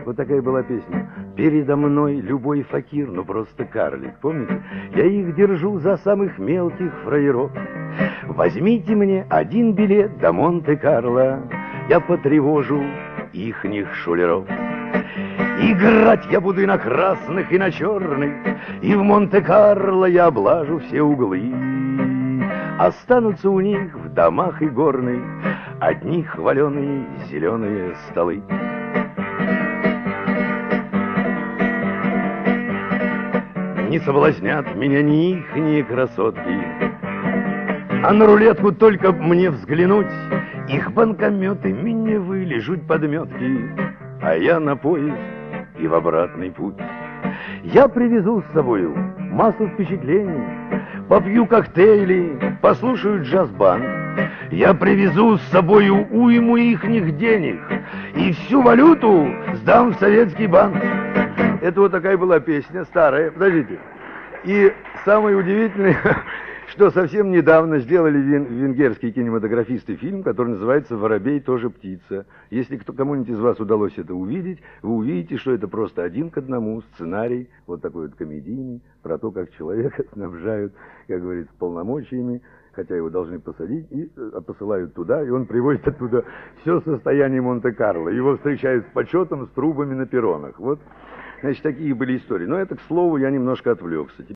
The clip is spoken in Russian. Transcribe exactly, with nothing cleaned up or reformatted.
Вот такая была песня. Передо мной любой факир, ну просто карлик, помните? Я их держу за самых мелких фраеров. Возьмите мне один билет до Монте-Карло, я потревожу ихних шулеров. Играть я буду и на красных, и на черных, и в Монте-Карло я облажу все углы. Останутся у них в домах и горных одни хваленые зеленые столы. Не соблазнят меня ни ихние красотки, а на рулетку только мне взглянуть, их банкометы меня вылежут подметки, а я на поезд и в обратный путь. Я привезу с собою массу впечатлений, попью коктейли, послушаю джаз-банд. Я привезу с собою уйму ихних денег и всю валюту сдам в советский банк. Это вот такая была песня, старая. Подождите. И самое удивительное, что совсем недавно сделали вен венгерские кинематографисты фильм, который называется «Воробей тоже птица». Если кто, кому-нибудь из вас удалось это увидеть, вы увидите, что это просто один к одному сценарий, вот такой вот комедийный, про то, как человека снабжают, как говорится, полномочиями, хотя его должны посадить, и посылают туда, и он привозит оттуда все состояние Монте-Карло. Его встречают с почетом, с трубами на перронах. Вот, значит, такие были истории. Но это, к слову, я немножко отвлекся.